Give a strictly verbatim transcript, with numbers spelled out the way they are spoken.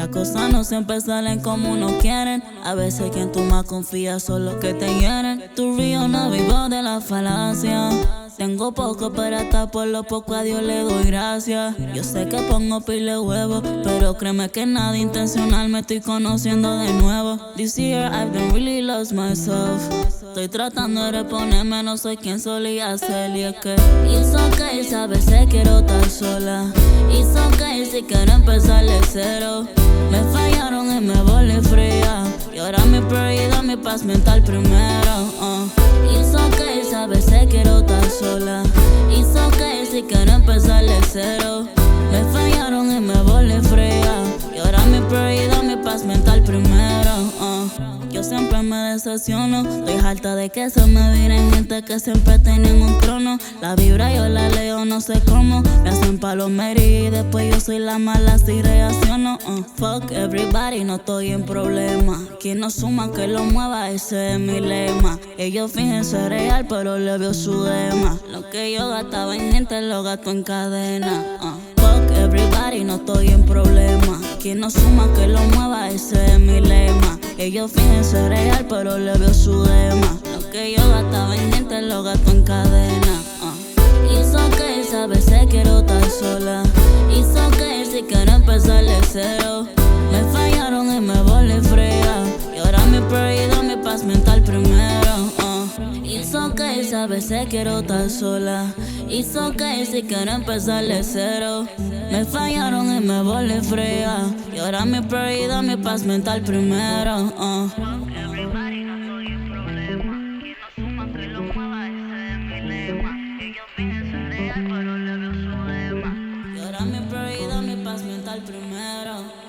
Las cosas no siempre salen como uno quieren. A veces quien tú más confías son los que te hieren. Tu río no vivo de la falacia. Tengo poco, pero hasta por lo poco a Dios le doy gracias. Yo sé que pongo pile huevo, pero créeme que nada intencional, me estoy conociendo de nuevo. This year I've been really lost myself. Estoy tratando de reponerme, no soy quien solía ser. Y es que it's okay, a veces quiero estar sola. It's okay si quiero empezar de cero. Me fallaron y me volví fría, y ahora mi prioridad, mi paz mental primero. uh. It's okay, a veces quiero estar sola. It's okay si quiero empezar de cero. Me fallaron y me volví fría, y ahora mi prioridad, mi paz mental primero. uh. Yo siempre me decepciono, estoy harta de que se me viren gente que siempre tienen un trono. La vibra yo la leo, no sé cómo. Me hacen palomería y después yo soy la mala si reacciono. uh. Fuck everybody, no estoy en problema. Quien no suma que lo mueva, ese es mi lema. Ellos fingen ser real, pero le veo su dema. Lo que yo gastaba en gente lo gasto en cadena. uh. Fuck everybody, no estoy en problema. Quien no suma que lo mueva, ese es mi lema. Ellos fingen ser real, pero le veo su dema. Lo que yo gastaba en gente lo gasto en cadena. uh. It's okay, a veces quiero estar sola. It's okay si quiero empezar de cero. Me fallaron y me volví fría, y ahora mi prioridad, mi paz mental primero. uh. It's okay, a veces quiero estar sola. It's okay si quiero empezar de cero. Me fallaron y me volví fría, y ahora mi prioridad, mi paz mental primero. uh. Everybody, no soy un problema. Quien no suma que lo mueva, ese es mi lema. Ellos fingen ser real, pero le veo su lema. Y ahora mi prioridad, mi paz mental primero.